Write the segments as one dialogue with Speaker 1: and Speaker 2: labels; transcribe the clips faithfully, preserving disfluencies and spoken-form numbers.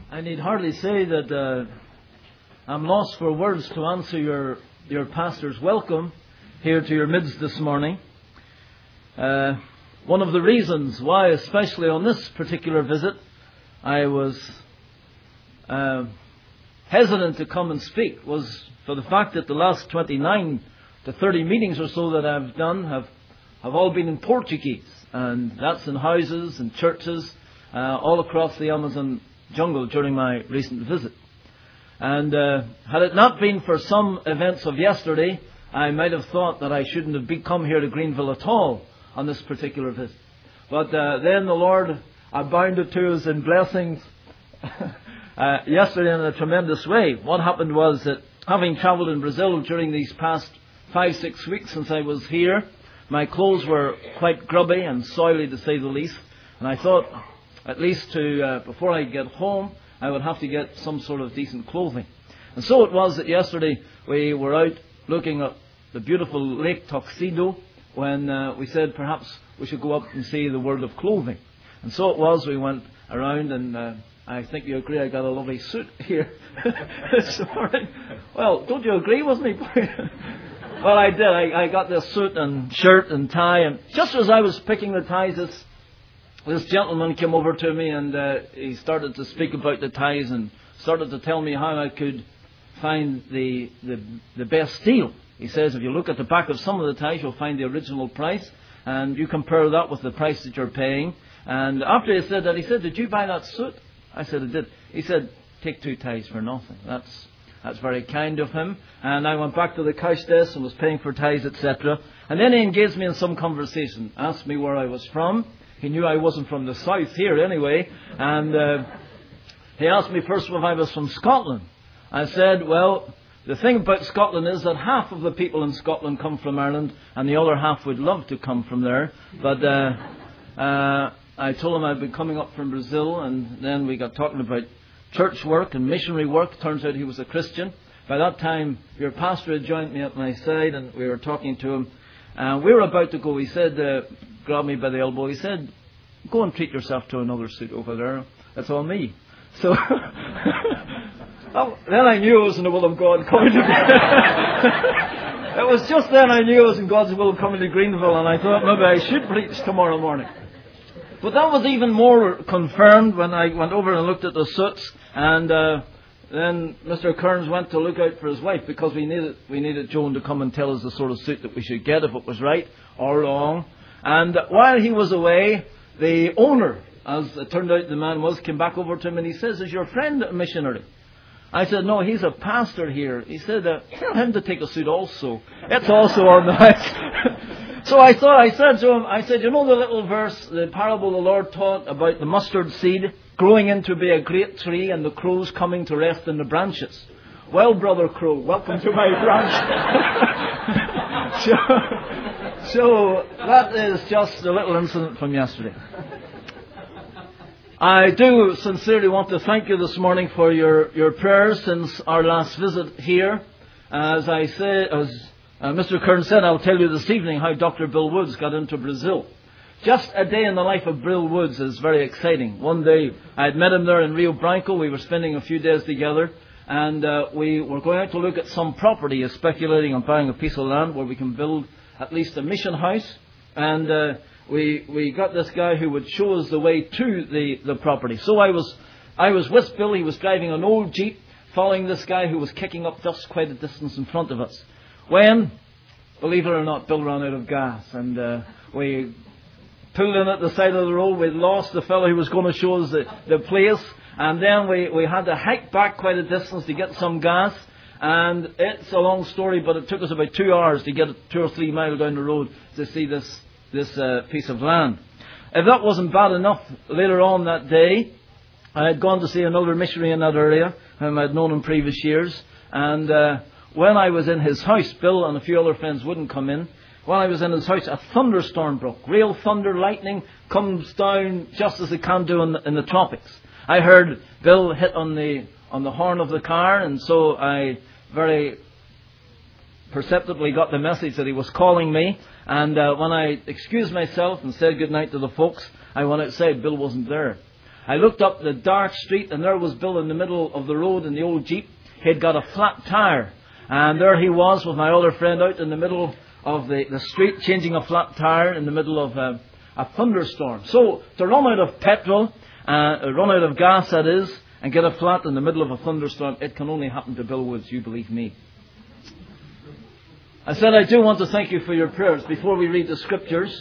Speaker 1: I need hardly say that uh, I'm lost for words to answer your, your pastor's welcome here to your midst this morning. Uh, one of the reasons why, especially on this particular visit, I was uh, hesitant to come and speak was for the fact that the last twenty-nine to thirty meetings or so that I've done have, have all been in Portuguese. And that's in houses and churches uh, all across the Amazon jungle during my recent visit. And uh, had it not been for some events of yesterday, I might have thought that I shouldn't have be, come here to Greenville at all on this particular visit. But uh, then the Lord abounded to us in blessings uh, yesterday in a tremendous way. What happened was that having travelled in Brazil during these past five, six weeks since I was here, my clothes were quite grubby and soily to say the least. And I thought, at least to uh, before I get home, I would have to get some sort of decent clothing. And so it was that yesterday we were out looking at the beautiful Lake Tuxedo when uh, we said perhaps we should go up and see the world of clothing. And so it was, we went around, and uh, I think you agree I got a lovely suit here this morning. Well, don't you agree, wasn't he? Well, I did. I, I got this suit and shirt and tie, and just as I was picking the ties, this, this gentleman came over to me, and uh, he started to speak about the ties and started to tell me how I could find the, the the best deal. He says, if you look at the back of some of the ties, you'll find the original price, and you compare that with the price that you're paying. And after he said that, he said, did you buy that suit? I said, I did. He said, take two ties for nothing. That's that's very kind of him. And I went back to the cash desk and was paying for ties, et cetera. And then he engaged me in some conversation, asked me where I was from. He knew I wasn't from the south here anyway. And uh, he asked me first if I was from Scotland. I said, well, the thing about Scotland is that half of the people in Scotland come from Ireland and the other half would love to come from there. But uh, uh, I told him I'd been coming up from Brazil, and then we got talking about church work and missionary work. Turns out he was a Christian. By that time, your pastor had joined me at my side, and we were talking to him. Uh, we were about to go. He said, uh, grabbed me by the elbow. He said, go and treat yourself to another suit over there. That's all me. So oh, then I knew I was in the will of God coming to It was just then I knew I was in God's will coming to Greenville, and I thought maybe I should preach tomorrow morning. But that was even more confirmed when I went over and looked at the suits, and uh, then Mister Kearns went to look out for his wife, because we needed we needed Joan to come and tell us the sort of suit that we should get, if it was right or wrong. And while he was away, the owner, as it turned out the man was, came back over to him and he says, is your friend a missionary? I said, no, he's a pastor here. He said, uh, tell him to take a suit also. It's also on the house. So I thought, I said to him, I said, you know the little verse, the parable the Lord taught about the mustard seed growing into be a great tree and the crows coming to rest in the branches? Well, Brother Crow, welcome to my branch. so, so that is just a little incident from yesterday. I do sincerely want to thank you this morning for your, your prayers since our last visit here. As I say, as uh, Mister Kern said, I'll tell you this evening how Doctor Bill Woods got into Brazil. Just a day in the life of Bill Woods is very exciting. One day I had met him there in Rio Branco. We were spending a few days together, and uh, we were going out to look at some property, speculating on buying a piece of land where we can build at least a mission house. And uh, We we got this guy who would show us the way to the, the property. So I was I was with Bill. He was driving an old Jeep, following this guy who was kicking up dust quite a distance in front of us. When, believe it or not, Bill ran out of gas, and uh, we pulled in at the side of the road. We lost the fellow who was going to show us the, the place, and then we, we had to hike back quite a distance to get some gas. And it's a long story, but it took us about two hours to get two or three miles down the road to see this this uh, piece of land. If that wasn't bad enough, later on that day, I had gone to see another missionary in that area, whom I had known in previous years. And uh, when I was in his house, Bill and a few other friends wouldn't come in. While I was in his house, a thunderstorm broke. Real thunder, lightning comes down just as it can do in the, in the tropics. I heard Bill hit on the on the horn of the car, and so I very perceptibly got the message that he was calling me. And uh, when I excused myself and said good night to the folks, I went outside. Bill wasn't there. I looked up the dark street, and there was Bill in the middle of the road in the old Jeep. He'd got a flat tire. And there he was with my other friend out in the middle of the, the street, changing a flat tire in the middle of uh, a thunderstorm. So, to run out of petrol, uh, run out of gas, that is, and get a flat in the middle of a thunderstorm, it can only happen to Bill Woods, you believe me. I said I do want to thank you for your prayers. Before we read the Scriptures,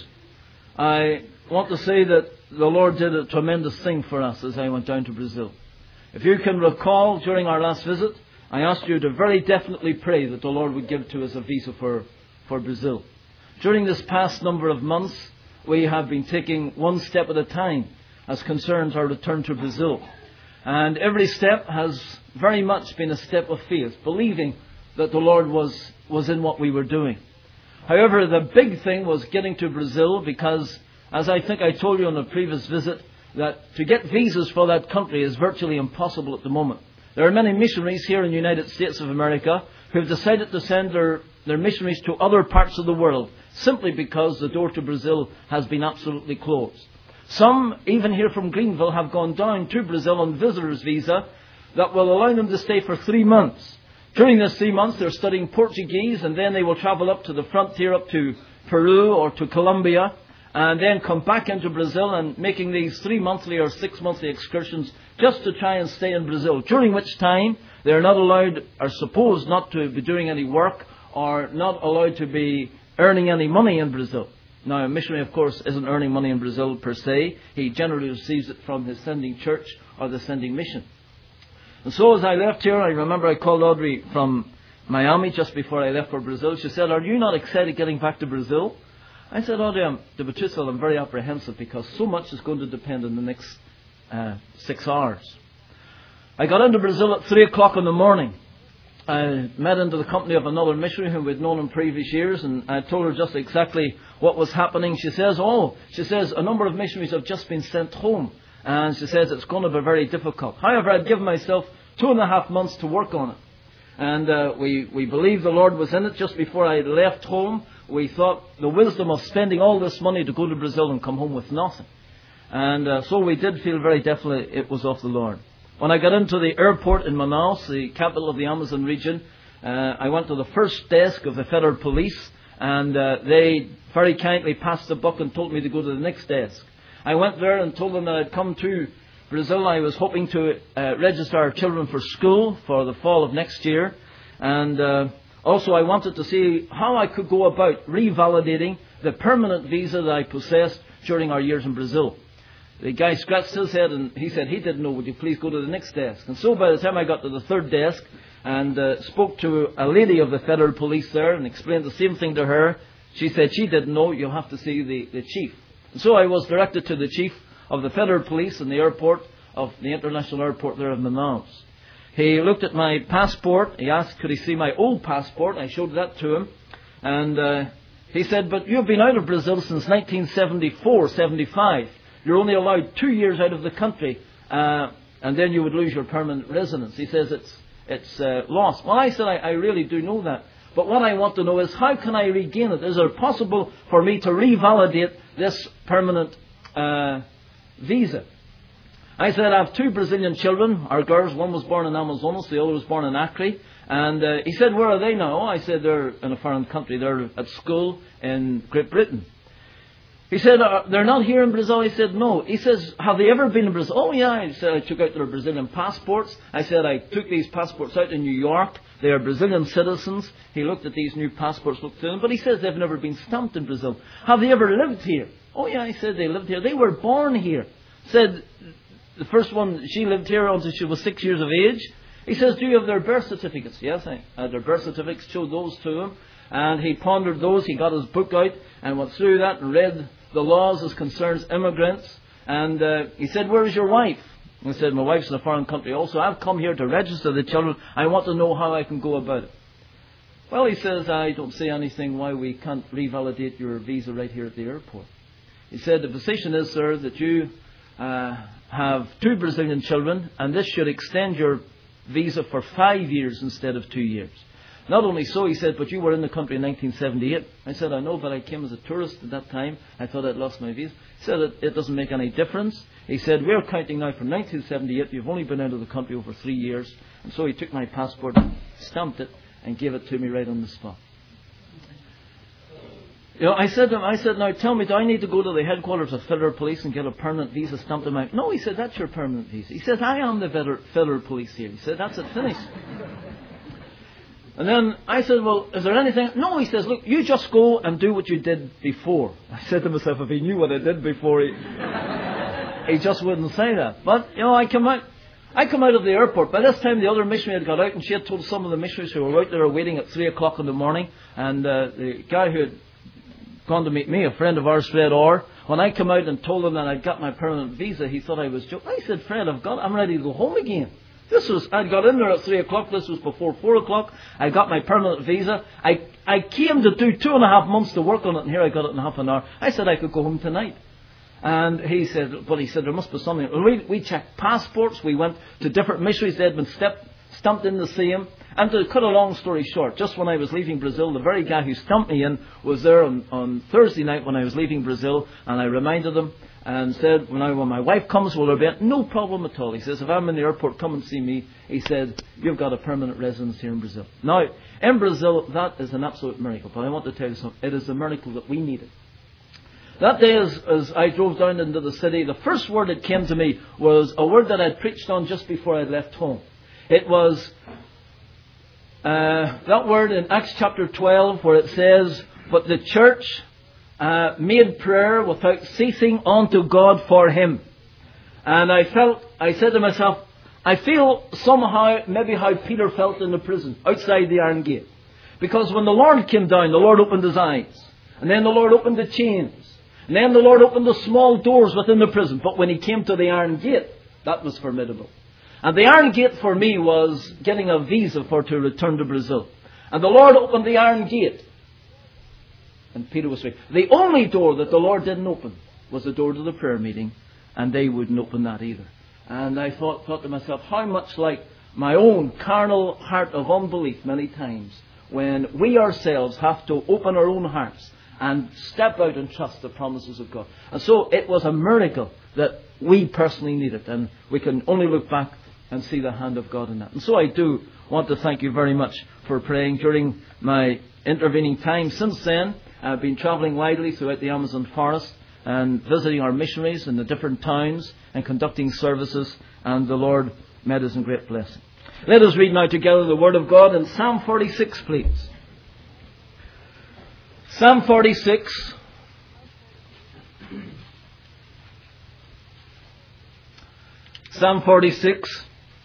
Speaker 1: I want to say that the Lord did a tremendous thing for us as I went down to Brazil. If you can recall, during our last visit, I asked you to very definitely pray that the Lord would give to us a visa for, for Brazil. During this past number of months, we have been taking one step at a time as concerns our return to Brazil. And every step has very much been a step of faith, believing that the Lord was, was in what we were doing. However, the big thing was getting to Brazil because, as I think I told you on a previous visit, that to get visas for that country is virtually impossible at the moment. There are many missionaries here in the United States of America who have decided to send their, their missionaries to other parts of the world simply because the door to Brazil has been absolutely closed. Some, even here from Greenville, have gone down to Brazil on visitors' visa that will allow them to stay for three months. During this three months, they're studying Portuguese, and then they will travel up to the frontier, up to Peru or to Colombia, and then come back into Brazil and making these three monthly or six monthly excursions just to try and stay in Brazil, during which time they are not allowed, or supposed not to be doing any work, or not allowed to be earning any money in Brazil. Now, a missionary, of course, isn't earning money in Brazil per se. He generally receives it from his sending church or the sending mission. And so as I left here, I remember I called Audrey from Miami just before I left for Brazil. She said, "Are you not excited getting back to Brazil?" I said, "Audrey, I'm, to be truthful, I'm very apprehensive because so much is going to depend on the next uh, six hours. I got into Brazil at three o'clock in the morning. I met into the company of another missionary whom we'd known in previous years, and I told her just exactly what was happening. She says, oh, she says, a number of missionaries have just been sent home, and she says it's going to be very difficult. However, I'd given myself two and a half months to work on it, and uh, we, we believed the Lord was in it. Just before I left home, we thought the wisdom of spending all this money to go to Brazil and come home with nothing. And uh, so we did feel very definitely it was of the Lord. When I got into the airport in Manaus, the capital of the Amazon region, uh, I went to the first desk of the Federal Police, and uh, they very kindly passed the buck and told me to go to the next desk. I went there and told them that I'd come to Brazil. I was hoping to uh, register our children for school for the fall of next year, and uh, also I wanted to see how I could go about revalidating the permanent visa that I possessed during our years in Brazil. The guy scratched his head and he said he didn't know. Would you please go to the next desk? And so by the time I got to the third desk and uh, spoke to a lady of the Federal Police there and explained the same thing to her, she said she didn't know. You'll have to see the, the chief. And so I was directed to the chief of the Federal Police in the airport of the international airport there in Manaus. He looked at my passport. He asked could he see my old passport. I showed that to him, and uh, he said, but you've been out of Brazil since nineteen seventy-four, seventy-five. You're only allowed two years out of the country, uh, and then you would lose your permanent residence. He says it's it's uh, lost. Well, I said, I, I really do know that. But what I want to know is, how can I regain it? Is it possible for me to revalidate this permanent uh, visa? I said, I have two Brazilian children, our girls. One was born in Amazonas, the other was born in Acre. And uh, he said, where are they now? Oh, I said, they're in a foreign country. They're at school in Great Britain. He said, uh, they're not here in Brazil. He said, no. He says, have they ever been in Brazil? Oh, yeah. I said, I took out their Brazilian passports. I said, I took these passports out in New York. They are Brazilian citizens. He looked at these new passports, looked at them, but he says they've never been stamped in Brazil. Have they ever lived here? Oh, yeah. I said, they lived here. They were born here. Said, the first one, she lived here until she was six years of age. He says, do you have their birth certificates? Yes, I had their birth certificates, showed those to him. And he pondered those. He got his book out and went through that and read the laws as concerns immigrants. And uh, he said, where is your wife? And I said, my wife's in a foreign country also. I've come here to register the children. I want to know how I can go about it. Well, he says, I don't see anything why we can't revalidate your visa right here at the airport. He said, the position is, sir, that you uh, have two Brazilian children, and this should extend your visa for five years instead of two years. Not only so, he said, but you were in the country in nineteen seventy-eight. I said, I know, but I came as a tourist at that time. I thought I'd lost my visa. He said, it, it doesn't make any difference. He said, we're counting now from nineteen seventy-eight. You've only been out of the country over three years. And so he took my passport, stamped it, and gave it to me right on the spot. You know, I said to him, I said, now tell me, do I need to go to the headquarters of Federal Police and get a permanent visa stamped in my... No, he said, that's your permanent visa. He said, I am the Federal, Federal Police here. He said, that's it, finished. And then I said, well, is there anything... No, he says, look, you just go and do what you did before. I said to myself, if he knew what I did before, he, he just wouldn't say that. But, you know, I come out... I come out of the airport. By this time, the other missionary had got out, and she had told some of the missionaries who were out there waiting at three o'clock in the morning. And uh, the guy who had gone to meet me, a friend of ours, Fred Orr, when I come out and told him that I'd got my permanent visa, he thought I was joking. I said, Fred, I've got, I'm ready to go home again. This was, I'd got in there at three o'clock, this was before four o'clock, I got my permanent visa. I, I came to do two and a half months to work on it, and here I got it in half an hour. I said I could go home tonight. And he said, but he said, there must be something. We, we checked passports, we went to different missionaries, they had been step, stumped in to see him. And to cut a long story short, just when I was leaving Brazil, the very guy who stumped me in was there on, on Thursday night when I was leaving Brazil, and I reminded him and said, when, I, when my wife comes, will there be no problem at all? He says, if I'm in the airport, come and see me. He said, you've got a permanent residence here in Brazil. Now, in Brazil, that is an absolute miracle. But I want to tell you something. It is a miracle that we needed. That day, as, as I drove down into the city, the first word that came to me was a word that I'd preached on just before I left home. It was uh, that word in Acts chapter twelve, where it says, but the church uh, made prayer without ceasing unto God for him. And I felt, I said to myself, I feel somehow maybe how Peter felt in the prison, outside the iron gate. Because when the Lord came down, the Lord opened his eyes. And then the Lord opened the chains. And then the Lord opened the small doors within the prison. But when he came to the iron gate, that was formidable. And the iron gate for me was getting a visa for to return to Brazil. And the Lord opened the iron gate. And Peter was free. The only door that the Lord didn't open was the door to the prayer meeting. And they wouldn't open that either. And I thought, thought to myself, how much like my own carnal heart of unbelief many times, when we ourselves have to open our own hearts and step out and trust the promises of God. And so it was a miracle that we personally needed. And we can only look back and see the hand of God in that. And so I do want to thank you very much for praying during my intervening time. Since then, I've been travelling widely throughout the Amazon forest and visiting our missionaries in the different towns and conducting services. And the Lord made us in great blessing. Let us read now together the Word of God in Psalm forty-six, please. Psalm forty-six. Psalm forty-six.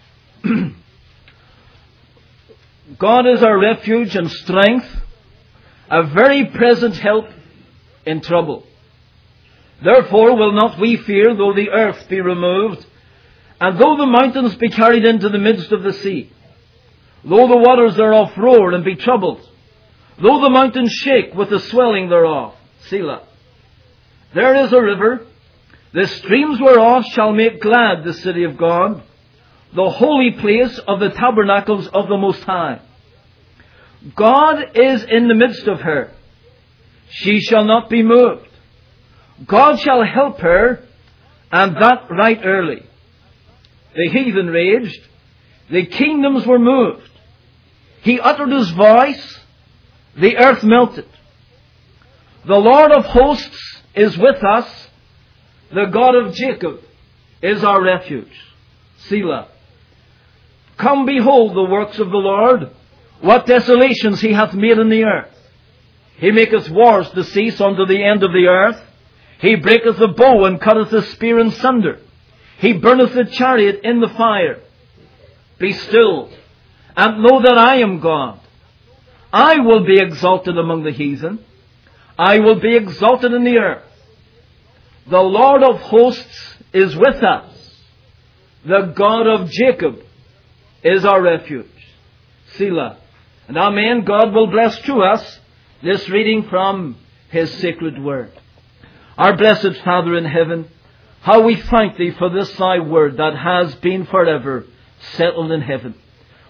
Speaker 1: God is our refuge and strength, a very present help in trouble. Therefore will not we fear, though the earth be removed, and though the mountains be carried into the midst of the sea, though the waters thereof roar and be troubled, though the mountains shake with the swelling thereof. Selah. There is a river, the streams whereof shall make glad the city of God, the holy place of the tabernacles of the Most High. God is in the midst of her. She shall not be moved. God shall help her, and that right early. The heathen raged. The kingdoms were moved. He uttered his voice. The earth melted. The Lord of hosts is with us. The God of Jacob is our refuge. Selah. Come behold the works of the Lord, what desolations he hath made in the earth. He maketh wars to cease unto the end of the earth. He breaketh the bow and cutteth the spear in sunder. He burneth the chariot in the fire. Be still, and know that I am God. I will be exalted among the heathen. I will be exalted in the earth. The Lord of hosts is with us. The God of Jacob is our refuge. Selah. And amen. God will bless to us this reading from His sacred word. Our blessed Father in heaven, how we thank Thee for this Thy word that has been forever settled in heaven.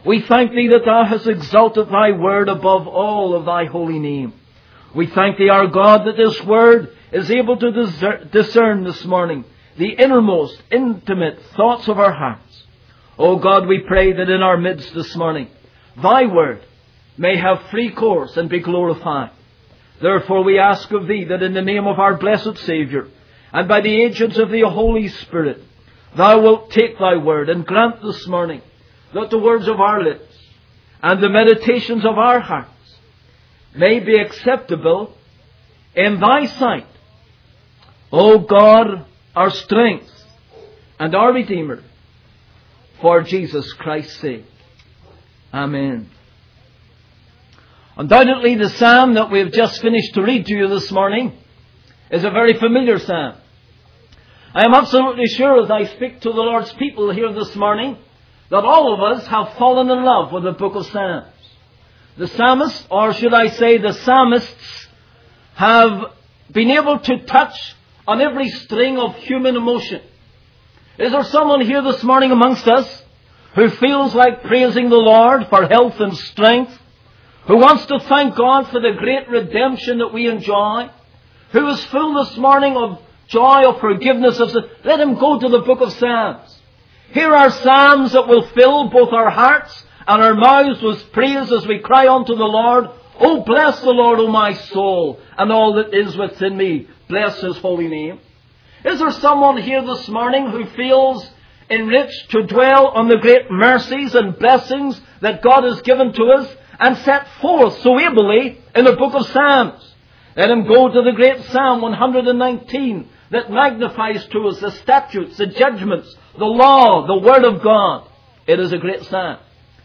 Speaker 1: We thank Thee that Thou hast exalted Thy word above all of Thy holy name. We thank Thee, our God, that this word is able to discern this morning the innermost, intimate thoughts of our hearts. O God, we pray that in our midst this morning, Thy word may have free course and be glorified. Therefore we ask of Thee that in the name of our blessed Saviour, and by the agents of the Holy Spirit, Thou wilt take Thy word and grant this morning that the words of our lips and the meditations of our hearts may be acceptable in Thy sight, O God, our strength and our Redeemer, for Jesus Christ's sake. Amen. Undoubtedly, the psalm that we have just finished to read to you this morning is a very familiar psalm. I am absolutely sure as I speak to the Lord's people here this morning that all of us have fallen in love with the book of Psalms. The psalmist, or should I say the psalmists, have been able to touch on every string of human emotion. Is there someone here this morning amongst us who feels like praising the Lord for health and strength, who wants to thank God for the great redemption that we enjoy, who is full this morning of joy of forgiveness of sin? Let him go to the book of Psalms. Here are psalms that will fill both our hearts and our mouths with praise as we cry unto the Lord. Oh, bless the Lord, O my soul, and all that is within me. Bless His holy name. Is there someone here this morning who feels enriched to dwell on the great mercies and blessings that God has given to us and set forth so ably in the book of Psalms? Let him go to the great Psalm one hundred nineteen that magnifies to us the statutes, the judgments, the law, the Word of God. It is a great psalm.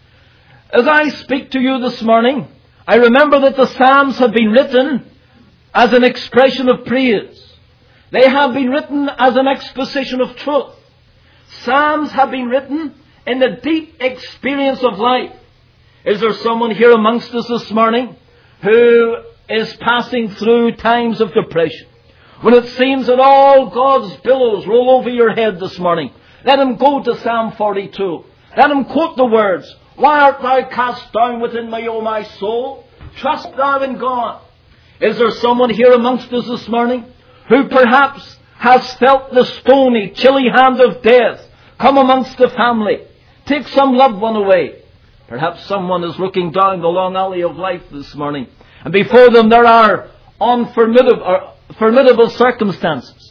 Speaker 1: As I speak to you this morning, I remember that the Psalms have been written as an expression of praise. They have been written as an exposition of truth. Psalms have been written in the deep experience of life. Is there someone here amongst us this morning who is passing through times of depression, when it seems that all God's billows roll over your head this morning? Let him go to Psalm forty-two. Let him quote the words, "Why art thou cast down within me, O my soul? Trust thou in God." Is there someone here amongst us this morning who perhaps has felt the stony, chilly hand of death come amongst the family, take some loved one away? Perhaps someone is looking down the long alley of life this morning, and before them there are unformidable or formidable circumstances.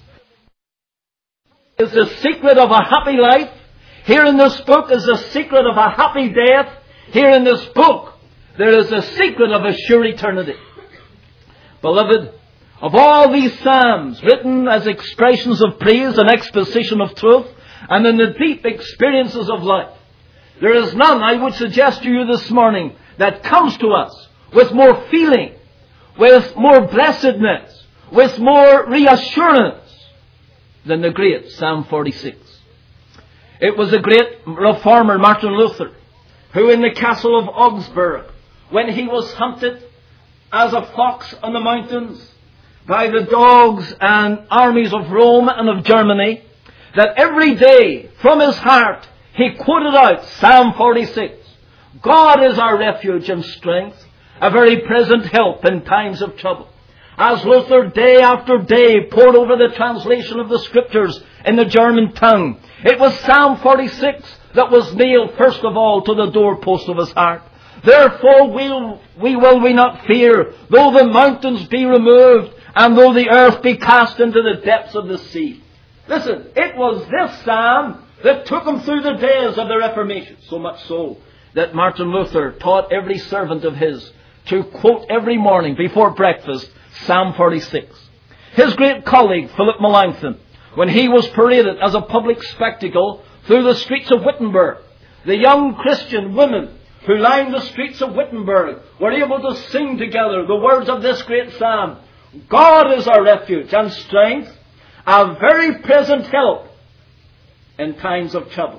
Speaker 1: Is the secret of a happy life? Here in this book is the secret of a happy death. Here in this book there is the secret of a sure eternity. Beloved, of all these psalms written as expressions of praise and exposition of truth, and in the deep experiences of life, there is none, I would suggest to you this morning, that comes to us with more feeling, with more blessedness, with more reassurance than the great Psalm forty-six. It was the great reformer Martin Luther who in the castle of Augsburg, when he was hunted as a fox on the mountains by the dogs and armies of Rome and of Germany, that every day from his heart he quoted out Psalm forty-six. God is our refuge and strength, a very present help in times of trouble. As Luther day after day pored over the translation of the Scriptures in the German tongue, it was Psalm forty-six that was nailed first of all to the doorpost of his heart. Therefore we'll, we will we not fear, though the mountains be removed, and though the earth be cast into the depths of the sea. Listen, it was this psalm that took him through the days of the Reformation. So much so that Martin Luther taught every servant of his to quote every morning before breakfast Psalm forty-six. His great colleague Philip Melanchthon, when he was paraded as a public spectacle through the streets of Wittenberg, the young Christian women who lined the streets of Wittenberg were able to sing together the words of this great psalm. God is our refuge and strength, a very present help in times of trouble.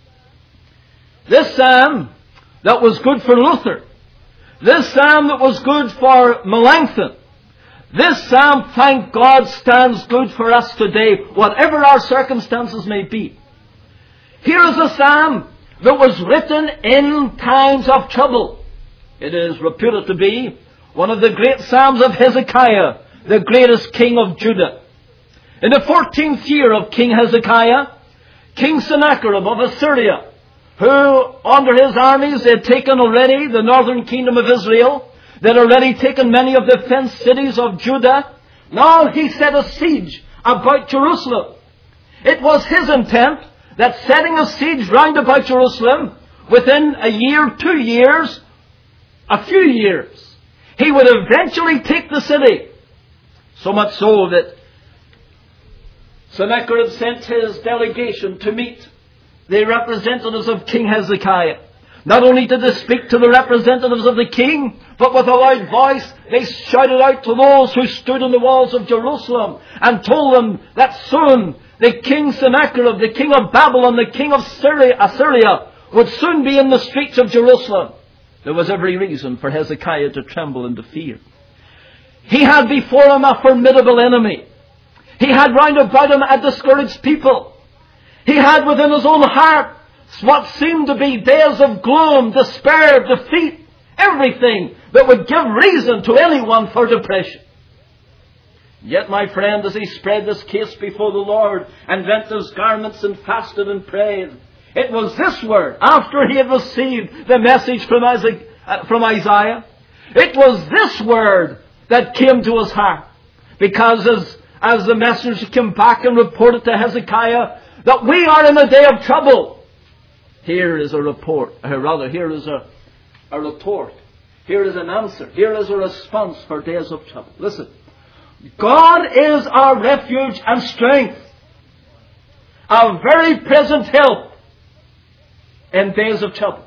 Speaker 1: This psalm that was good for Luther, this psalm that was good for Melanchthon, this psalm, thank God, stands good for us today, whatever our circumstances may be. Here is a psalm that was written in times of trouble. It is reputed to be one of the great Psalms of Hezekiah, the greatest king of Judah. In the fourteenth year of King Hezekiah, King Sennacherib of Assyria, who under his armies had taken already the northern kingdom of Israel, they had already taken many of the fenced cities of Judah, now he set a siege about Jerusalem. It was his intent that setting a siege round about Jerusalem, within a year, two years, a few years, he would eventually take the city. So much so that Sennacherib sent his delegation to meet the representatives of King Hezekiah. Not only did they speak to the representatives of the king, but with a loud voice they shouted out to those who stood on the walls of Jerusalem and told them that soon the king Sennacherib, the king of Babylon, the king of Syria, Assyria, would soon be in the streets of Jerusalem. There was every reason for Hezekiah to tremble and to fear. He had before him a formidable enemy. He had round about him a discouraged people. He had within his own heart what seemed to be days of gloom, despair, defeat, everything that would give reason to anyone for depression. Yet, my friend, as he spread this case before the Lord and rent his garments and fasted and prayed, it was this word, after he had received the message from Isaiah, it was this word that came to his heart. Because as, as the messenger came back and reported to Hezekiah that we are in a day of trouble, here is a report, or rather, here is a, a retort. Here is an answer. Here is a response for days of trouble. Listen. God is our refuge and strength, our very present help in days of trouble.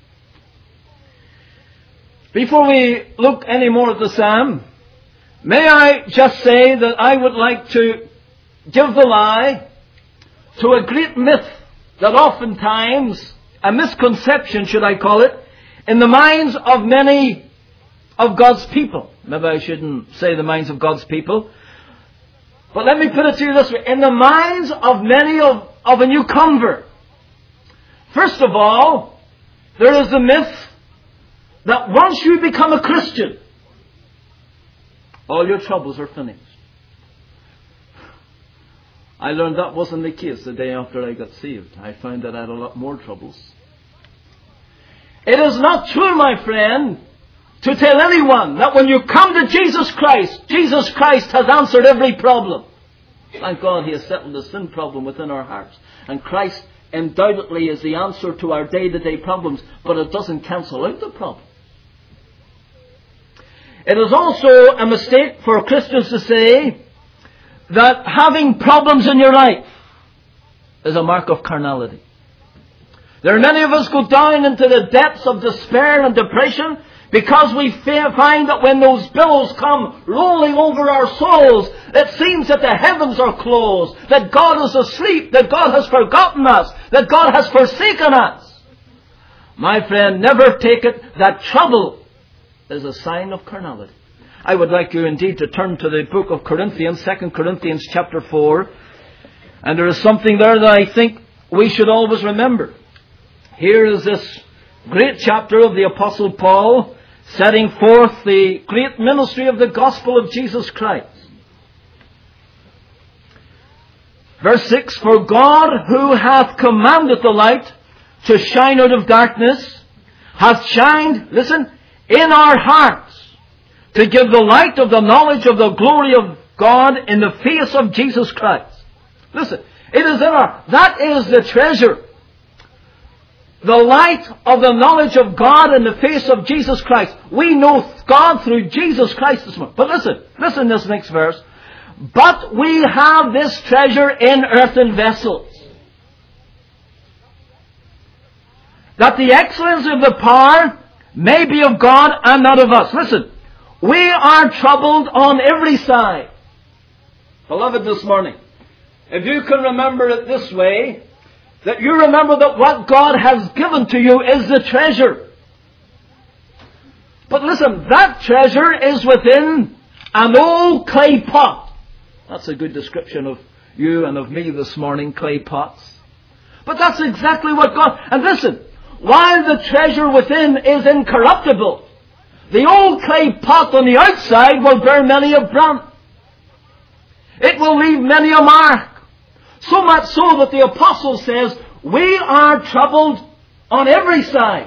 Speaker 1: Before we look any more at the psalm, may I just say that I would like to give the lie to a great myth that oftentimes, a misconception should I call it, in the minds of many of God's people. Maybe I shouldn't say the minds of God's people. But let me put it to you this way. In the minds of many of, of a new convert. First of all, there is the myth that once you become a Christian, all your troubles are finished. I learned that wasn't the case the day after I got saved. I found that I had a lot more troubles. It is not true, my friend, to tell anyone that when you come to Jesus Christ, Jesus Christ has answered every problem. Thank God He has settled the sin problem within our hearts. And Christ undoubtedly is the answer to our day-to-day problems, but it doesn't cancel out the problem. It is also a mistake for Christians to say that having problems in your life is a mark of carnality. There are many of us go down into the depths of despair and depression because we find that when those billows come rolling over our souls, it seems that the heavens are closed, that God is asleep, that God has forgotten us, that God has forsaken us. My friend, never take it that trouble is a sign of carnality. I would like you indeed to turn to the book of Corinthians, Second Corinthians chapter four. And there is something there that I think we should always remember. Here is this great chapter of the Apostle Paul setting forth the great ministry of the gospel of Jesus Christ. Verse six, for God who hath commanded the light to shine out of darkness hath shined, listen, in our hearts to give the light of the knowledge of the glory of God in the face of Jesus Christ. Listen, it is in our, that is the treasure. The light of the knowledge of God in the face of Jesus Christ. We know God through Jesus Christ this morning. But listen, listen to this next verse. But we have this treasure in earthen vessels, that the excellency of the power may be of God and not of us. Listen, we are troubled on every side. Beloved, this morning, if you can remember it this way, that you remember that what God has given to you is the treasure. But listen, that treasure is within an old clay pot. That's a good description of you and of me this morning, clay pots. But that's exactly what God... And listen, while the treasure within is incorruptible, the old clay pot on the outside will bear many a brunt. It will leave many a mark. So much so that the apostle says, we are troubled on every side.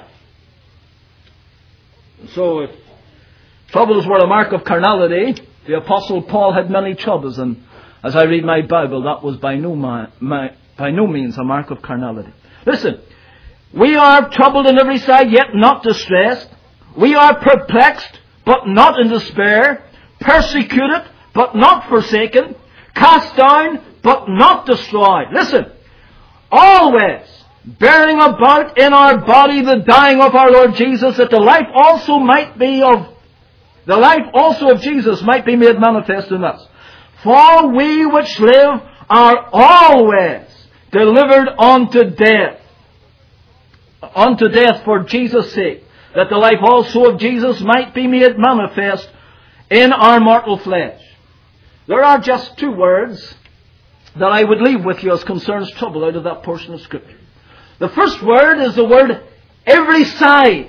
Speaker 1: So if troubles were a mark of carnality, the apostle Paul had many troubles, and as I read my Bible, that was by no, my, my, by no means a mark of carnality. Listen, we are troubled on every side, yet not distressed. We are perplexed, but not in despair. Persecuted, but not forsaken. Cast down, but not destroyed. Listen, always bearing about in our body the dying of our Lord Jesus, that the life also might be of the life also of Jesus might be made manifest in us. For we which live are always delivered unto death, unto death for Jesus' sake, that the life also of Jesus might be made manifest in our mortal flesh. There are just two words that I would leave with you as concerns trouble out of that portion of Scripture. The first word is the word every side.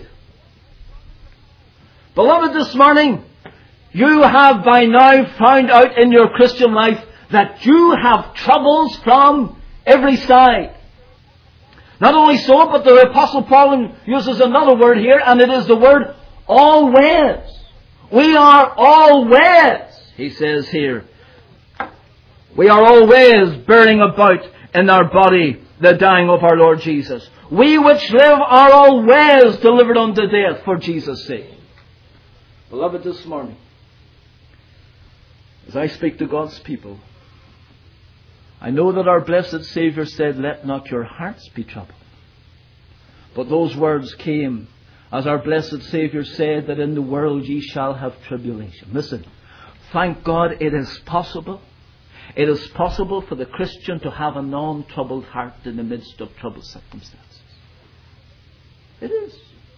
Speaker 1: Beloved, this morning, you have by now found out in your Christian life that you have troubles from every side. Not only so, but the Apostle Paul uses another word here, and it is the word always. We are always, he says here, we are always bearing about in our body the dying of our Lord Jesus. We which live are always delivered unto death for Jesus' sake. Beloved, this morning, as I speak to God's people, I know that our blessed Saviour said, let not your hearts be troubled. But those words came as our blessed Saviour said that in the world ye shall have tribulation. Listen, thank God it is possible. It is possible for the Christian to have a non-troubled heart in the midst of troubled circumstances. It is.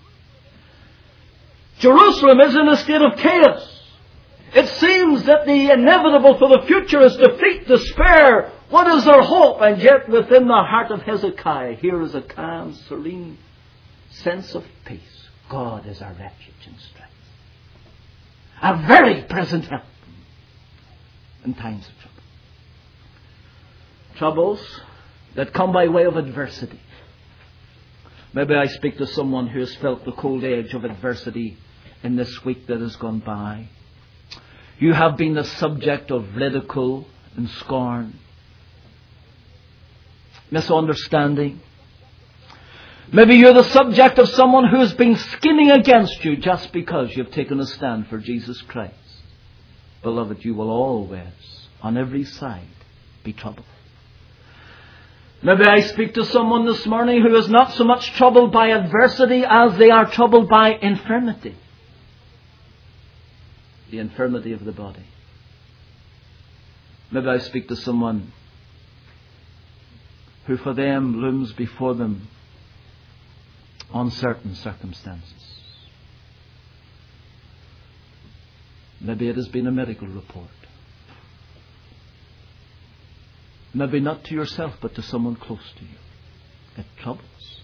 Speaker 1: Jerusalem is in a state of chaos. It seems that the inevitable for the future is defeat, despair. What is their hope? And yet within the heart of Hezekiah, here is a calm, serene sense of peace. God is our refuge and strength. A very present help in times of trouble. Troubles that come by way of adversity. Maybe I speak to someone who has felt the cold edge of adversity in this week that has gone by. You have been the subject of ridicule and scorn, misunderstanding. Maybe you're the subject of someone who has been scheming against you just because you've taken a stand for Jesus Christ. Beloved, you will always, on every side, be troubled. Maybe I speak to someone this morning who is not so much troubled by adversity as they are troubled by infirmity. The infirmity of the body. Maybe I speak to someone who for them looms before them uncertain circumstances. Maybe it has been a medical report. Maybe not to yourself, but to someone close to you. It troubles.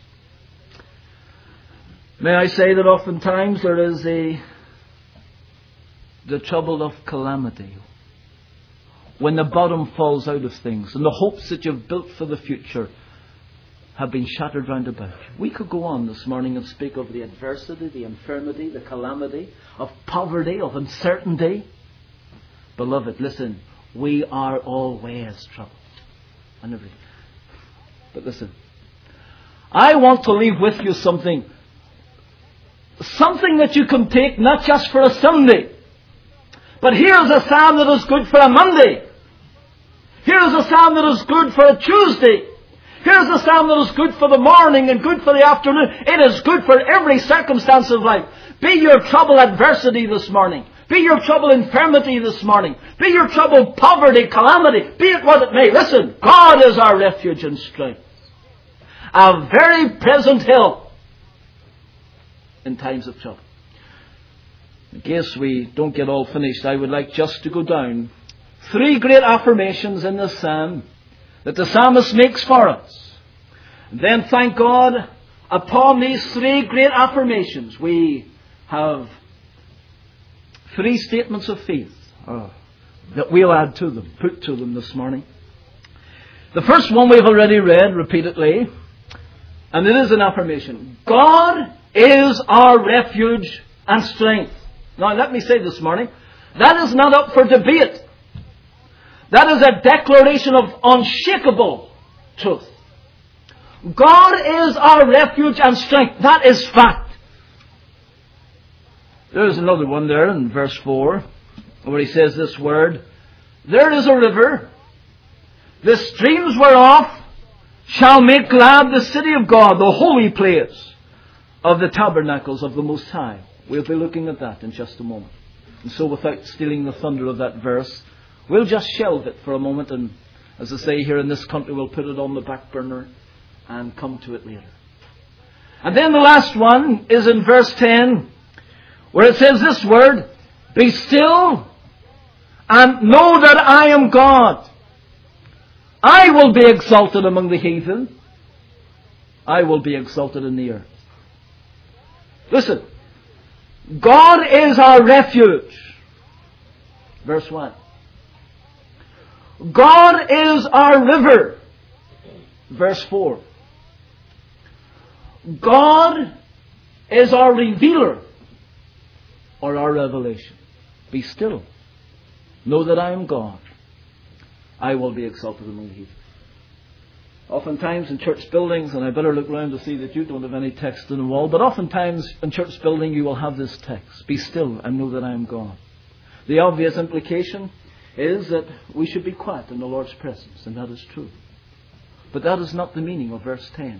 Speaker 1: May I say that oftentimes there is a the trouble of calamity. When the bottom falls out of things and the hopes that you've built for the future have been shattered round about you. We could go on this morning and speak of the adversity, the infirmity, the calamity, of poverty, of uncertainty. Beloved, listen, we are always troubled. And everything. But listen, I want to leave with you something. Something that you can take not just for a Sunday. But here's a psalm that is good for a Monday. Here's a psalm that is good for a Tuesday. Here's a psalm that is good for the morning and good for the afternoon. It is good for every circumstance of life. Be your trouble adversity this morning. Be your trouble infirmity this morning. Be your trouble poverty, calamity. Be it what it may. Listen, God is our refuge and strength. A very present help in times of trouble. In case we don't get all finished, I would like just to go down three great affirmations in this psalm that the psalmist makes for us. Then, thank God, upon these three great affirmations, we have three statements of faith uh, that we'll add to them, put to them this morning. The first one we've already read repeatedly, and it is an affirmation. God is our refuge and strength. Now, let me say this morning, that is not up for debate. That is a declaration of unshakable truth. God is our refuge and strength. That is fact. There's another one there in verse four, where he says this word, there is a river, the streams whereof shall make glad the city of God, the holy place of the tabernacles of the Most High. We'll be looking at that in just a moment. And so without stealing the thunder of that verse, we'll just shelve it for a moment, and as I say here in this country, we'll put it on the back burner and come to it later. And then the last one is in verse ten, where it says this word, be still and know that I am God. I will be exalted among the heathen. I will be exalted in the earth. Listen, God is our refuge. Verse one. God is our river. Verse four. God is our revealer, or our revelation. Be still. Know that I am God. I will be exalted among the heathen. Oftentimes in church buildings, and I better look round to see that you don't have any text on the wall, but oftentimes in church building you will have this text. Be still and know that I am God. The obvious implication is that we should be quiet in the Lord's presence, and that is true. But that is not the meaning of verse ten.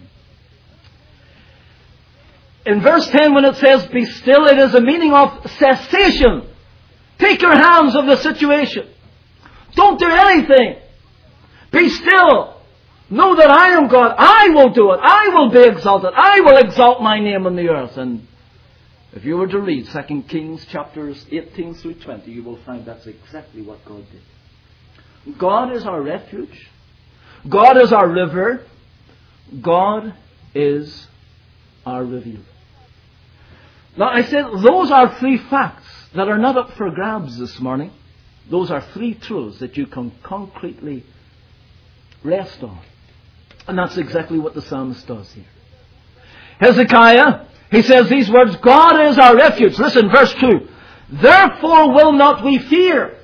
Speaker 1: In verse ten, when it says, be still, it is a meaning of cessation. Take your hands off the situation. Don't do anything. Be still. Know that I am God. I will do it. I will be exalted. I will exalt my name on the earth. And if you were to read Second Kings chapters eighteen through twenty, you will find that's exactly what God did. God is our refuge. God is our river. God is our revealer. Now, I said those are three facts that are not up for grabs this morning. Those are three truths that you can concretely rest on. And that's exactly what the psalmist does here. Hezekiah, he says these words, God is our refuge. Listen, verse two. Therefore will not we fear.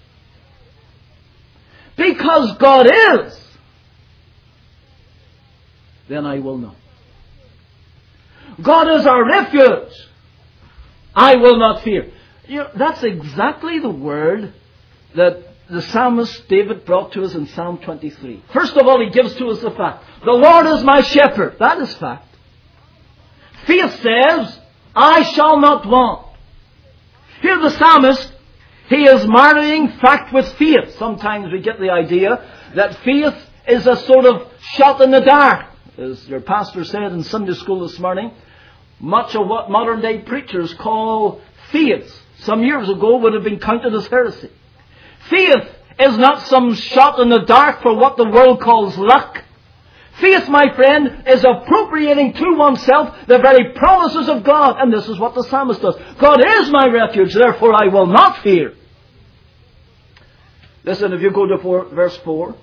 Speaker 1: Because God is, then I will not. God is our refuge. I will not fear. You know, that's exactly the word that the psalmist David brought to us in Psalm twenty-three. First of all, he gives to us the fact. The Lord is my shepherd. That is fact. Faith says, I shall not want. Here the psalmist, he is marrying fact with faith. Sometimes we get the idea that faith is a sort of shot in the dark. As your pastor said in Sunday school this morning, much of what modern day preachers call faith some years ago would have been counted as heresy. Faith is not some shot in the dark for what the world calls luck. Faith, my friend, is appropriating to oneself the very promises of God. And this is what the psalmist does. God is my refuge, therefore I will not fear. Listen, if you go to four, verse four.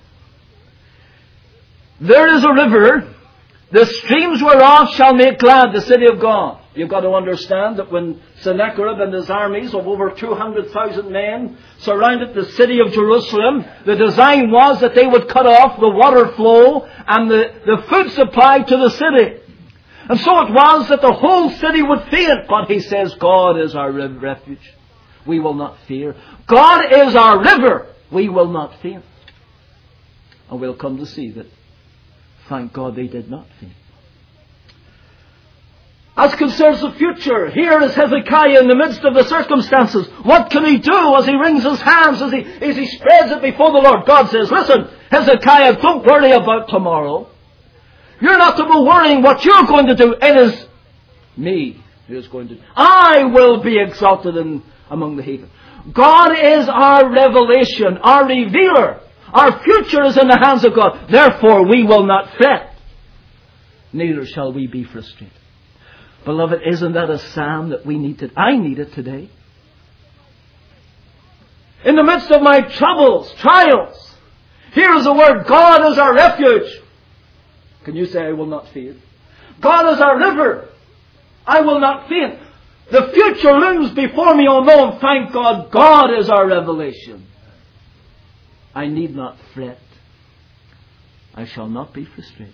Speaker 1: There is a river, the streams whereof shall make glad the city of God. You've got to understand that when Sennacherib and his armies of over two hundred thousand men surrounded the city of Jerusalem, the design was that they would cut off the water flow and the, the food supply to the city. And so it was that the whole city would faint. But he says, God is our refuge. We will not fear. God is our river. We will not faint. And we'll come to see that, thank God, they did not faint. As concerns the future, here is Hezekiah in the midst of the circumstances. What can he do as he wrings his hands, as he, as he spreads it before the Lord? God says, listen, Hezekiah, don't worry about tomorrow. You're not to be worrying what you're going to do. It is me who is going to do. I will be exalted in, among the heathen. God is our revelation, our revealer. Our future is in the hands of God. Therefore, we will not fret. neither shall we be frustrated. Beloved, isn't that a psalm that we need to, I need it today? In the midst of my troubles, trials, here is the word, God is our refuge. Can you say, I will not fear? God is our river. I will not faint. The future looms before me unknown. Thank God, God is our revelation. I need not fret. I shall not be frustrated.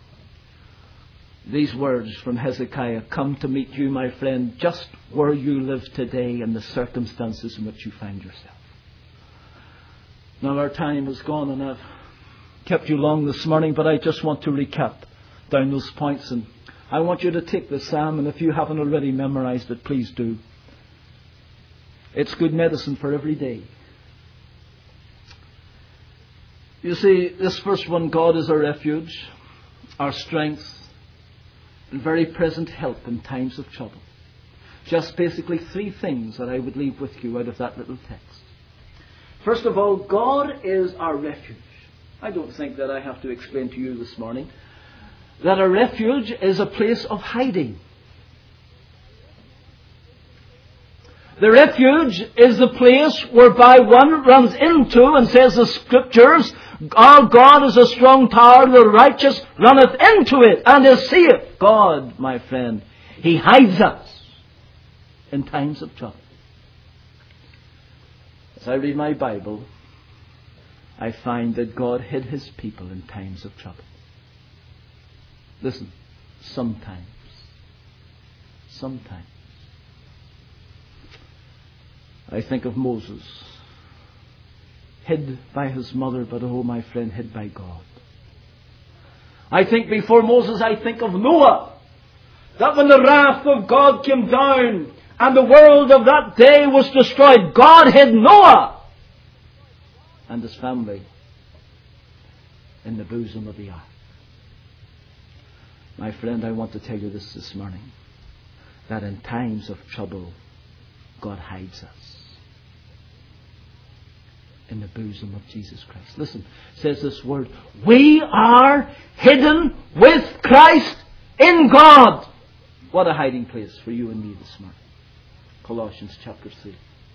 Speaker 1: These words from Hezekiah come to meet you, my friend, just where you live today and the circumstances in which you find yourself. Now our time is gone and I've kept you long this morning, but I just want to recap down those points, and I want you to take the psalm, and if you haven't already memorized it, please do. It's good medicine for every day. You see, this first one, God is our refuge, our strength, and very present help in times of trouble. Just basically three things that I would leave with you out of that little text. First of all, God is our refuge. I don't think that I have to explain to you this morning that a refuge is a place of hiding. The refuge is the place whereby one runs into, and says the Scriptures, our God is a strong tower, the righteous runneth into it and is safe. God, my friend, He hides us in times of trouble. As I read my Bible, I find that God hid His people in times of trouble. Listen, sometimes. Sometimes. I think of Moses, hid by his mother, but oh, my friend, hid by God. I think before Moses, I think of Noah, that when the wrath of God came down and the world of that day was destroyed, God hid Noah and his family in the bosom of the ark. My friend, I want to tell you this this morning, that in times of trouble, God hides us in the bosom of Jesus Christ. Listen, it says this word, we are hidden with Christ in God. What a hiding place for you and me this morning. Colossians chapter three.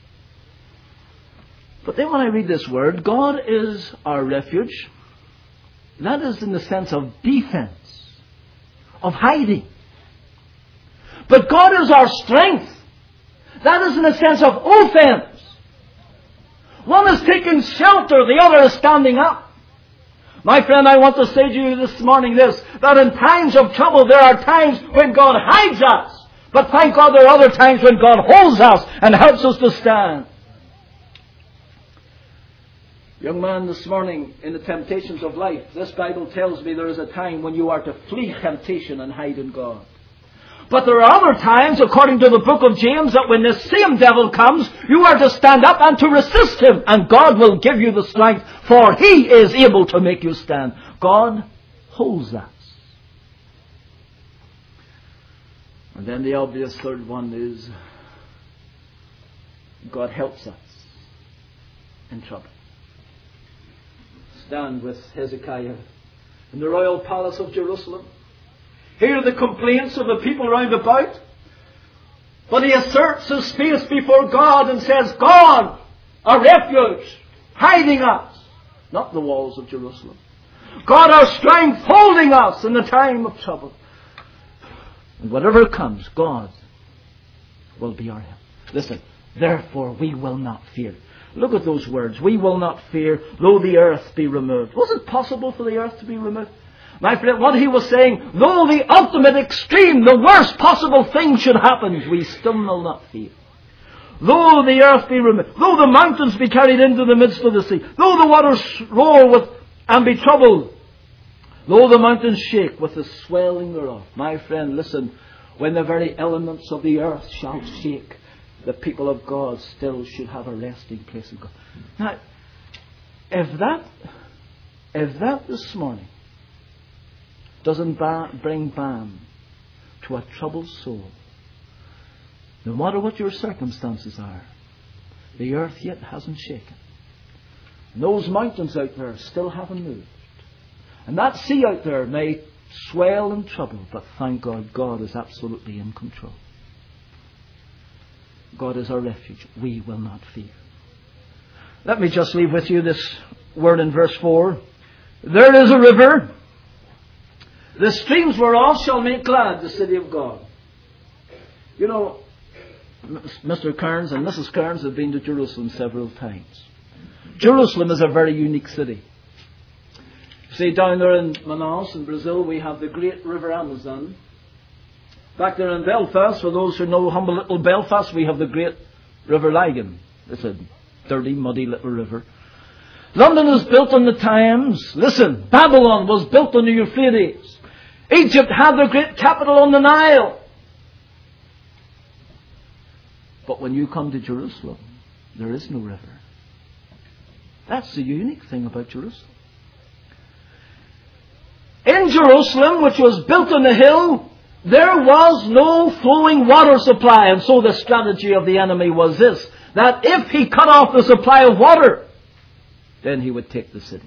Speaker 1: But then when I read this word, God is our refuge. That is in the sense of defense, of hiding. But God is our strength. That is in the sense of offense. One is taking shelter, the other is standing up. My friend, I want to say to you this morning this, that in times of trouble there are times when God hides us. But thank God there are other times when God holds us and helps us to stand. Young man, this morning in the temptations of life, this Bible tells me there is a time when you are to flee temptation and hide in God. But there are other times, according to the book of James, that when the same devil comes, you are to stand up and to resist him. And God will give you the strength, for He is able to make you stand. God holds us. And then the obvious third one is, God helps us in trouble. Stand with Hezekiah in the royal palace of Jerusalem. Hear the complaints of the people round about. But he asserts his face before God and says, God, a refuge, hiding us, not the walls of Jerusalem. God, our strength, holding us in the time of trouble. And whatever comes, God will be our help. Listen, therefore we will not fear. Look at those words. We will not fear, though the earth be removed. Was it possible for the earth to be removed? My friend, what he was saying, though the ultimate extreme, the worst possible thing should happen, we still will not fear. Though the earth be removed, though the mountains be carried into the midst of the sea, though the waters roar with and be troubled, though the mountains shake with the swelling thereof. My friend, listen, when the very elements of the earth shall shake, the people of God still should have a resting place in God. Now, if that, if that this morning doesn't ba- bring balm to a troubled soul, no matter what your circumstances are, the earth yet hasn't shaken. And those mountains out there still haven't moved. And that sea out there may swell and trouble, but thank God, God is absolutely in control. God is our refuge. We will not fear. Let me just leave with you this word in verse four. There is a river. The streams whereof shall make glad the city of God. You know, Mister Kearns and Missus Kearns have been to Jerusalem several times. Jerusalem is a very unique city. See, down there in Manaus in Brazil, we have the great river Amazon. Back there in Belfast, for those who know humble little Belfast, we have the great River Lagan. It's a dirty, muddy little river. London is built on the Thames. Listen, Babylon was built on the Euphrates. Egypt had their great capital on the Nile. But when you come to Jerusalem, there is no river. That's the unique thing about Jerusalem. In Jerusalem, which was built on the hill, there was no flowing water supply. And so the strategy of the enemy was this, that if he cut off the supply of water, then he would take the city.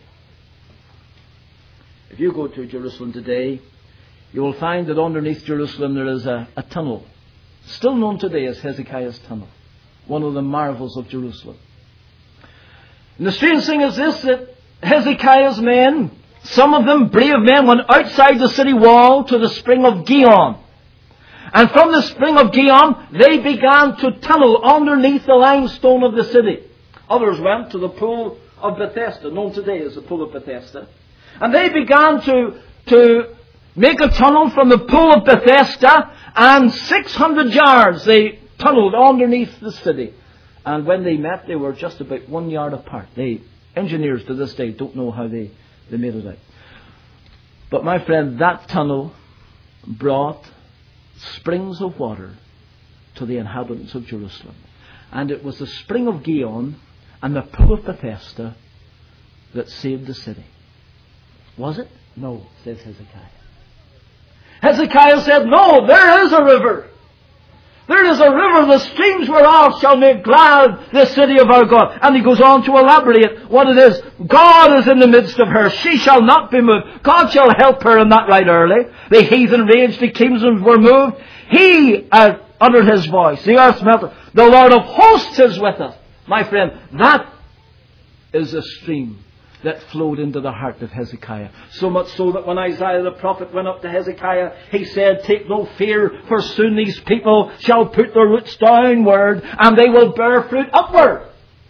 Speaker 1: If you go to Jerusalem today, you will find that underneath Jerusalem there is a, a tunnel, still known today as Hezekiah's Tunnel, one of the marvels of Jerusalem. And the strange thing is this, that Hezekiah's men, some of them brave men, went outside the city wall to the spring of Gihon. And from the spring of Gihon, they began to tunnel underneath the limestone of the city. Others went to the pool of Bethesda, known today as the pool of Bethesda. And they began to, to make a tunnel from the pool of Bethesda, and six hundred yards they tunneled underneath the city. And when they met, they were just about one yard apart. They, engineers to this day don't know how they, they made it out. But my friend, that tunnel brought springs of water to the inhabitants of Jerusalem. And it was the spring of Gihon and the pool of Bethesda that saved the city. Was it? No, says Hezekiah. Hezekiah said, no, there is a river. There is a river, the streams whereof shall make glad the city of our God. And he goes on to elaborate what it is. God is in the midst of her. She shall not be moved. God shall help her in that right early. The heathen raged, the kings were moved. He uh, uttered his voice. The earth melted. The Lord of hosts is with us. My friend, that is a stream that flowed into the heart of Hezekiah. So much so that when Isaiah the prophet went up to Hezekiah, he said, take no fear, for soon these people shall put their roots downward, and they will bear fruit upward.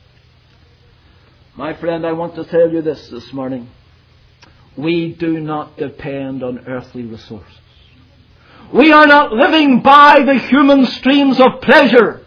Speaker 1: My friend, I want to tell you this this morning. We do not depend on earthly resources. We are not living by the human streams of pleasure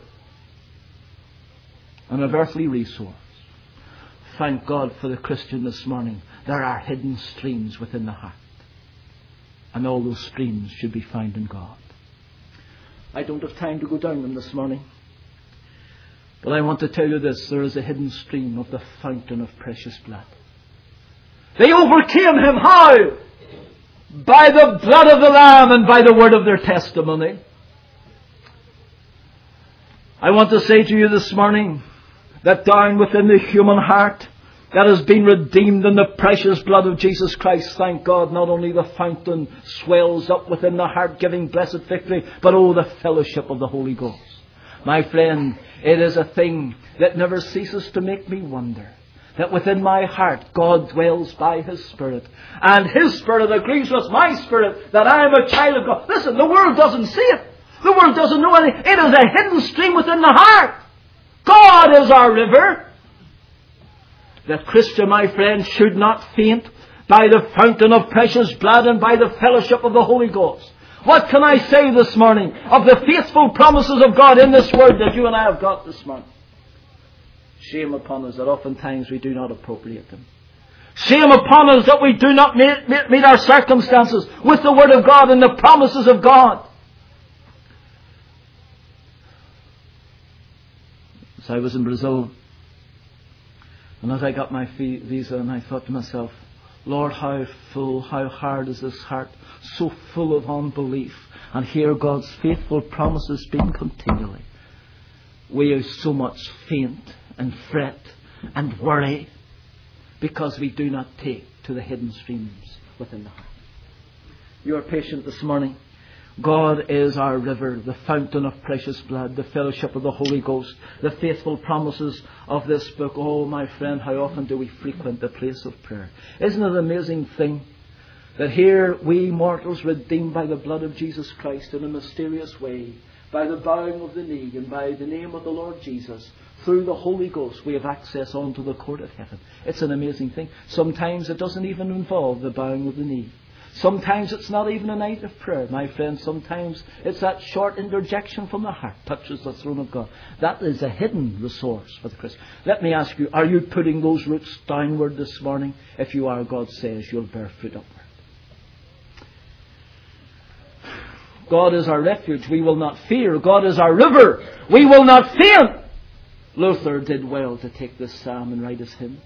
Speaker 1: and of earthly resource. Thank God for the Christian this morning. There are hidden streams within the heart. And all those streams should be found in God. I don't have time to go down them this morning. But I want to tell you this. There is a hidden stream of the fountain of precious blood. They overcame him. How? By the blood of the Lamb and by the word of their testimony. I want to say to you this morning that down within the human heart that has been redeemed in the precious blood of Jesus Christ, thank God, not only the fountain swells up within the heart, giving blessed victory, but oh, the fellowship of the Holy Ghost. My friend, it is a thing that never ceases to make me wonder that within my heart God dwells by His Spirit, and His Spirit agrees with my spirit that I am a child of God. Listen, the world doesn't see it. The world doesn't know anything. It is a hidden stream within the heart. God is our river. The Christian, my friend, should not faint by the fountain of precious blood and by the fellowship of the Holy Ghost. What can I say this morning of the faithful promises of God in this word that you and I have got this morning? Shame upon us that oftentimes we do not appropriate them. Shame upon us that we do not meet, meet, meet our circumstances with the word of God and the promises of God. So I was in Brazil, and as I got my visa, and I thought to myself, Lord, how full, how hard is this heart, so full of unbelief, and here God's faithful promises being continually. We so much faint and fret and worry because we do not take to the hidden streams within the heart. You are patient this morning. God is our river, the fountain of precious blood, the fellowship of the Holy Ghost, the faithful promises of this book. Oh, my friend, how often do we frequent the place of prayer? Isn't it an amazing thing that here we mortals, redeemed by the blood of Jesus Christ in a mysterious way, by the bowing of the knee and by the name of the Lord Jesus, through the Holy Ghost, we have access onto the court of heaven. It's an amazing thing. Sometimes it doesn't even involve the bowing of the knee. Sometimes it's not even a night of prayer, my friend. Sometimes it's that short interjection from the heart touches the throne of God. That is a hidden resource for the Christian. Let me ask you, are you putting those roots downward this morning? If you are, God says you'll bear fruit upward. God is our refuge. We will not fear. God is our river. We will not fear. Luther did well to take this psalm and write his hymn.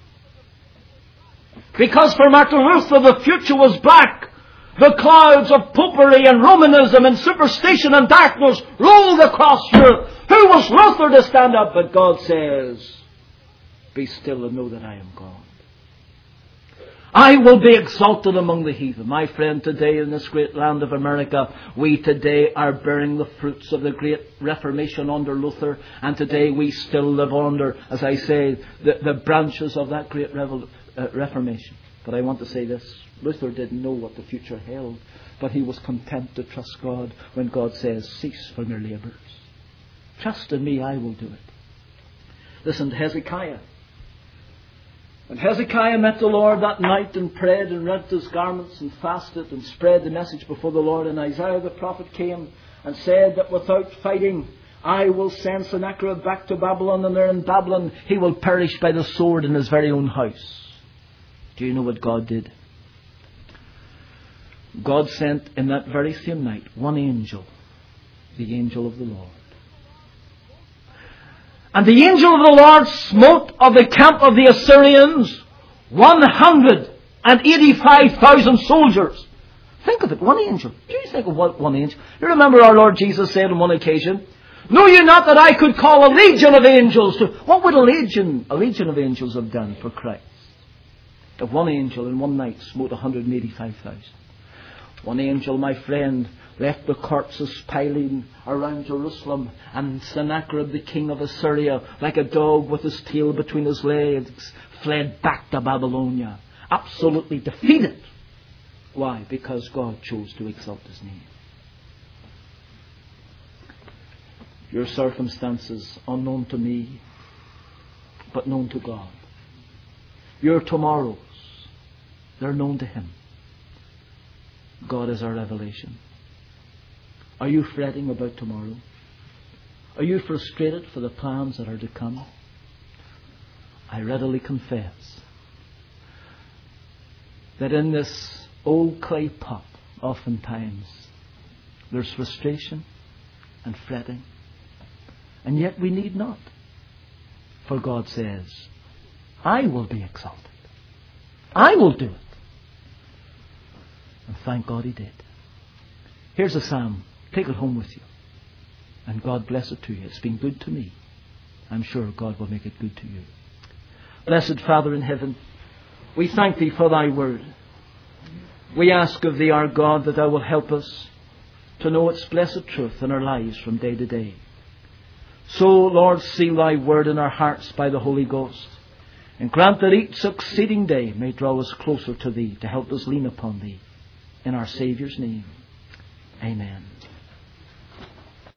Speaker 1: Because for Martin Luther the future was black. The clouds of popery and Romanism and superstition and darkness rolled across Europe. Who was Luther to stand up? But God says, be still and know that I am God. I will be exalted among the heathen. My friend, today in this great land of America, we today are bearing the fruits of the great Reformation under Luther. And today we still live under, as I say, the, the branches of that great Revel, uh, Reformation. But I want to say this. Luther didn't know what the future held. But he was content to trust God when God says, cease from your labours. Trust in me, I will do it. Listen to Hezekiah. And Hezekiah met the Lord that night and prayed and rent his garments and fasted and spread the message before the Lord. And Isaiah the prophet came and said that without fighting, I will send Sennacherib back to Babylon, and there in Babylon he will perish by the sword in his very own house. Do you know what God did? God sent in that very same night one angel, the angel of the Lord. And the angel of the Lord smote of the camp of the Assyrians one hundred eighty-five thousand soldiers. Think of it, one angel. Do you think of what one angel? You remember our Lord Jesus said on one occasion, know you not that I could call a legion of angels to... What would a legion, a legion of angels have done for Christ? If one angel in one night smote one hundred eighty-five thousand. One angel, my friend, left the corpses piling around Jerusalem, and Sennacherib, the king of Assyria, like a dog with his tail between his legs, fled back to Babylonia, absolutely defeated. Why? Because God chose to exalt his name. Your circumstances unknown to me, but known to God. Your tomorrows, they're known to him. God is our revelation. Are you fretting about tomorrow? Are you frustrated for the plans that are to come? I readily confess that in this old clay pot, oftentimes, there's frustration and fretting. And yet we need not. For God says, I will be exalted. I will do it. And thank God he did. Here's a psalm. Take it home with you. And God bless it to you. It's been good to me. I'm sure God will make it good to you. Blessed Father in heaven, we thank thee for thy word. We ask of thee, our God, that thou will help us to know its blessed truth in our lives from day to day. So, Lord, seal thy word in our hearts by the Holy Ghost. And grant that each succeeding day may draw us closer to thee, to help us lean upon thee. In our Saviour's name, amen.